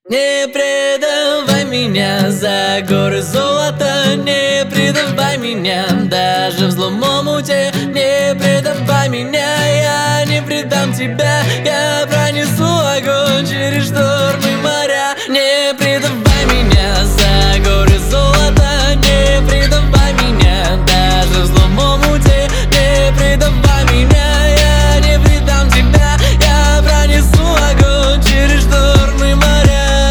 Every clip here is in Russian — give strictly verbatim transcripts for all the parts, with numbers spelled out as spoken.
Не предавай меня за горы золота, не предавай меня даже в злом омуте. Не предавай меня, я не предам тебя, я пронесу огонь через штормы моря. Не предавай меня за горы золота, не предавай меня даже в злом омуте. Не предавай меня, я не предам тебя, я пронесу огонь через штормы моря.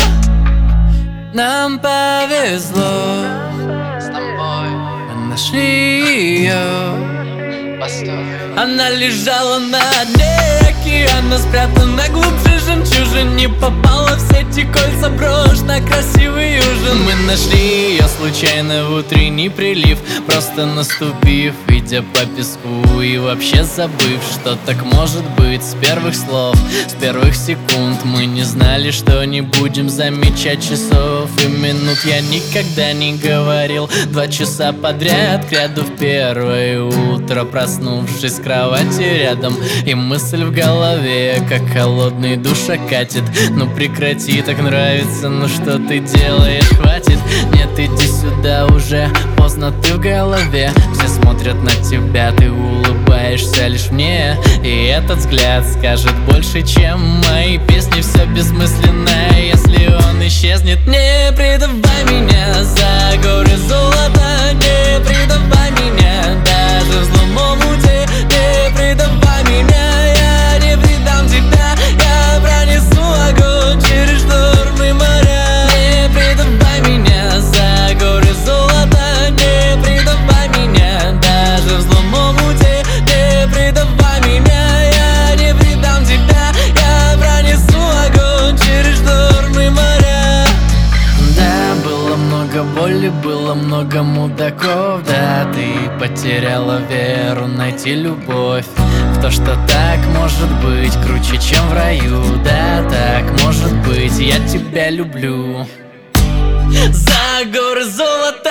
Нам повезло с тобой. Нашли ее. Постой. Она лежала на дне океана, спрятана глубже жемчужин. Не попала в сети кольца брошь на красивый ужин. Мы нашли ее случайно в утренний прилив, просто наступив, идя по песку и вообще забыв, что так может быть. С первых слов, с первых секунд мы не знали, что не будем замечать часов и минут. Я никогда не говорил два часа подряд кряду в первое утро, проснувшись в кровати рядом, и мысль в голове, как холодный душ окатит. Ну прекрати, так нравится, ну что ты делаешь, хватит. Нет, иди сюда, уже поздно, ты в голове. Все смотрят на тебя, ты улыбаешься лишь мне, и этот взгляд скажет больше, чем мои песни. Все бессмысленное, если он исчезнет. Не предавай меня за горы золота, не предавай меня даже в злом омуте. Не предавай меня, я не предам тебя, я пронесу огонь через штормы моря. Не предавай меня за горы золота, не предавай меня даже в злом омуте. Не предавай меня, я не предам тебя, я пронесу огонь через штормы моря. Да, было много боли, было много мудаков. Да, ты потеряла веру найти любовь в то, что так может быть круче, чем в раю. Да, так может быть, я тебя люблю. За горы золота